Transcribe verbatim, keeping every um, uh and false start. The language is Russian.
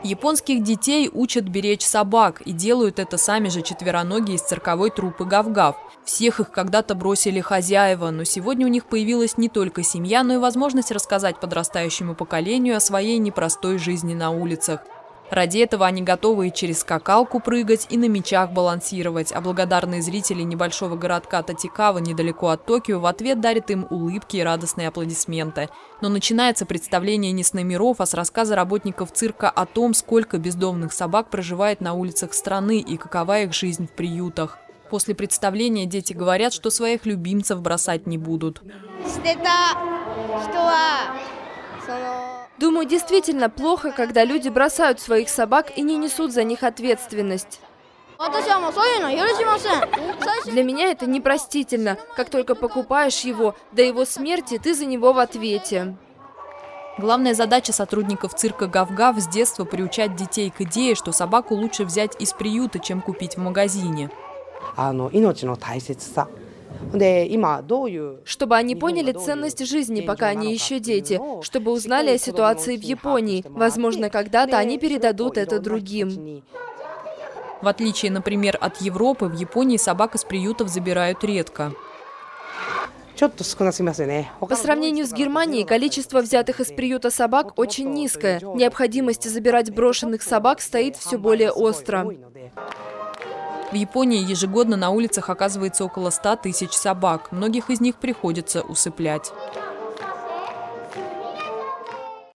Японских детей учат беречь собак, и делают это сами же четвероногие из цирковой труппы Гав-Гав. Всех их когда-то бросили хозяева, но сегодня у них появилась не только семья, но и возможность рассказать подрастающему поколению о своей непростой жизни на улицах. Ради этого они готовы и через скакалку прыгать, и на мечах балансировать, а благодарные зрители небольшого городка Татикава недалеко от Токио в ответ дарят им улыбки и радостные аплодисменты. Но начинается представление не с номеров, а с рассказа работников цирка о том, сколько бездомных собак проживает на улицах страны и какова их жизнь в приютах. После представления дети говорят, что своих любимцев бросать не будут. Думаю, действительно плохо, когда люди бросают своих собак и не несут за них ответственность. Для меня это непростительно. Как только покупаешь его, до его смерти ты за него в ответе. Главная задача сотрудников цирка Гав-Гав с детства приучать детей к идее, что собаку лучше взять из приюта, чем купить в магазине. Чтобы они поняли ценность жизни, пока они еще дети, чтобы узнали о ситуации в Японии. Возможно, когда-то они передадут это другим. В отличие, например, от Европы, в Японии собак из приютов забирают редко. По сравнению с Германией, количество взятых из приюта собак очень низкое. Необходимость забирать брошенных собак стоит все более остро. В Японии ежегодно на улицах оказывается около ста тысяч собак. Многих из них приходится усыплять.